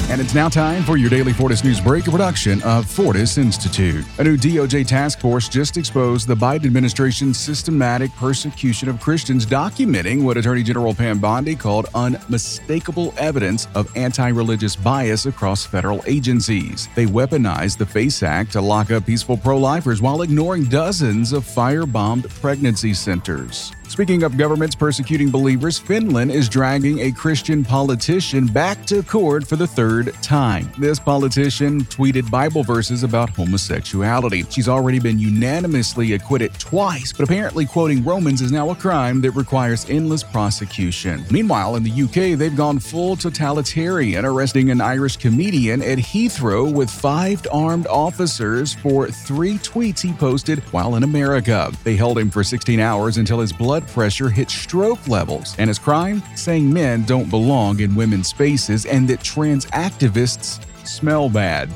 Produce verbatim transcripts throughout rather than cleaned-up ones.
And it's now time for your daily Fortis News Break, a production of Fortis Institute. A new D O J task force just exposed the Biden administration's systematic persecution of Christians, documenting what Attorney General Pam Bondi called unmistakable evidence of anti-religious bias across federal agencies. They weaponized the FACE Act to lock up peaceful pro-lifers while ignoring dozens of firebombed pregnancy centers. Speaking of governments persecuting believers, Finland is dragging a Christian politician back to court for the third time. This politician tweeted Bible verses about homosexuality. She's already been unanimously acquitted twice, but apparently quoting Romans is now a crime that requires endless prosecution. Meanwhile, in the U K, they've gone full totalitarian, arresting an Irish comedian at Heathrow with five armed officers for three tweets he posted while in America. They held him for sixteen hours until his blood pressure hit stroke levels, and his crime? Saying men don't belong in women's spaces and that trans activists smell bad.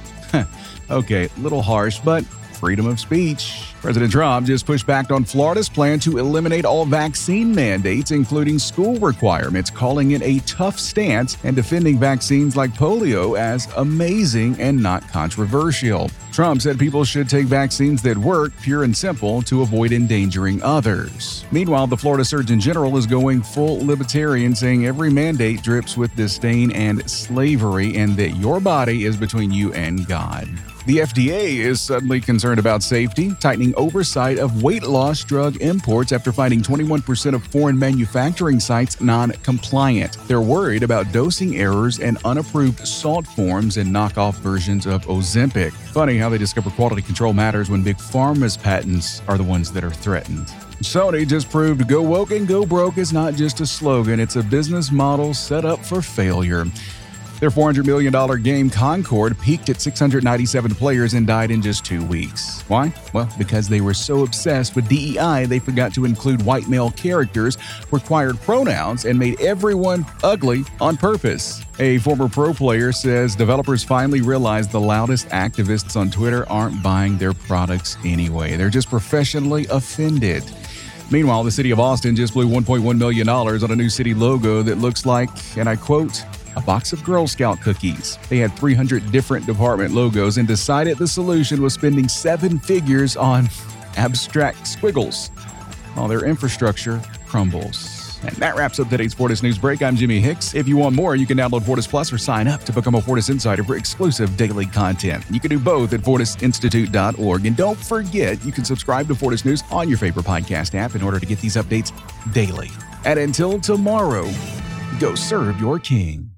Okay, a little harsh, but freedom of speech. President Trump just pushed back on Florida's plan to eliminate all vaccine mandates, including school requirements, calling it a tough stance and defending vaccines like polio as amazing and not controversial. Trump said people should take vaccines that work, pure and simple, to avoid endangering others. Meanwhile, the Florida Surgeon General is going full libertarian, saying every mandate drips with disdain and slavery and that your body is between you and God. The F D A is suddenly concerned about safety, tightening oversight of weight loss drug imports after finding twenty-one percent of foreign manufacturing sites non-compliant. They're worried about dosing errors and unapproved salt forms and knockoff versions of Ozempic. Funny how they discover quality control matters when Big Pharma's patents are the ones that are threatened. Sony just proved go woke and go broke is not just a slogan, it's a business model set up for failure. Their four hundred million dollars game Concord peaked at six hundred ninety-seven players and died in just two weeks. Why? Well, because they were so obsessed with D E I, they forgot to include white male characters, required pronouns, and made everyone ugly on purpose. A former pro player says developers finally realized the loudest activists on Twitter aren't buying their products anyway. They're just professionally offended. Meanwhile, the city of Austin just blew one point one million dollars on a new city logo that looks like, and I quote, a box of Girl Scout cookies. They had three hundred different department logos and decided the solution was spending seven figures on abstract squiggles while their infrastructure crumbles. And that wraps up today's Fortis News Break. I'm Jimmy Hicks. If you want more, you can download Fortis Plus or sign up to become a Fortis Insider for exclusive daily content. You can do both at fortis institute dot org. And don't forget, you can subscribe to Fortis News on your favorite podcast app in order to get these updates daily. And until tomorrow, go serve your king.